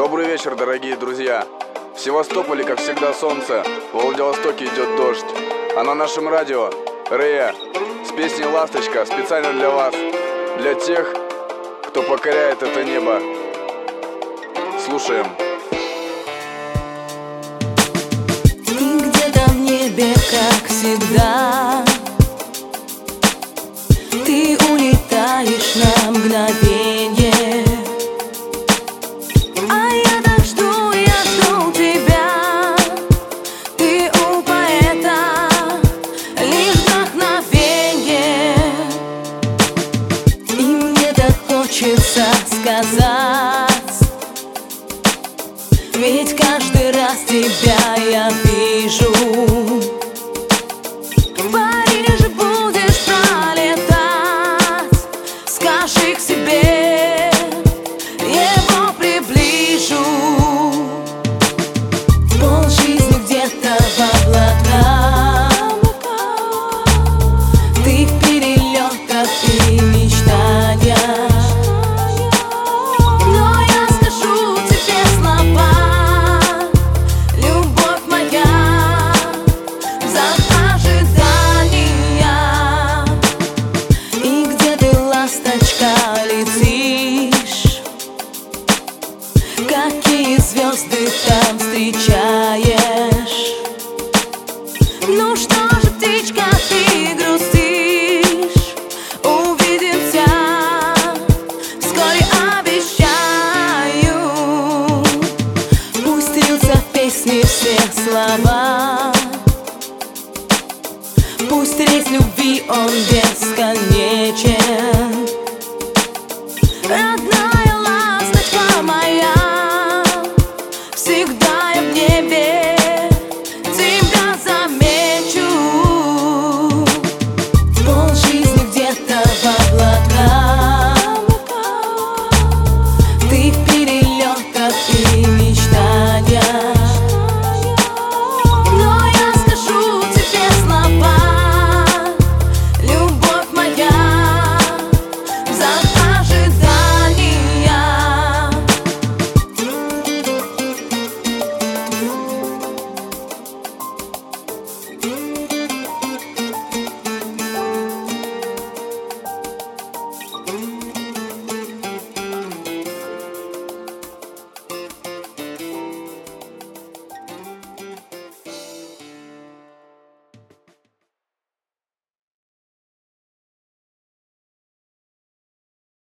Добрый вечер, дорогие друзья. В Севастополе, как всегда, солнце, в Владивостоке идет дождь. А на нашем радио Рея с песней «Ласточка» специально для вас, для тех, кто покоряет это небо. Слушаем. Ты где-то в небе, как всегда. Ты улетаешь на мгновенье, а я так жду тебя. Ты у поэта лишь вдохновенье, и мне так хочется сказать, ведь каждый раз тебя я вижу. В Париже будешь пролетать, скажи к себе, его приближу. Полжизни где-то в облаках, ты в перелетах и мечтаниях. Но я скажу тебе слова: любовь моя, за ожидания. И где ты, ласточка, летишь? Какие звезды там встречаешь? Ну что же, птичка, ты грустишь? Увидимся вскоре, обещаю. Пусть льются в песни все слова, пусть рейс любви он бесконечен. Родная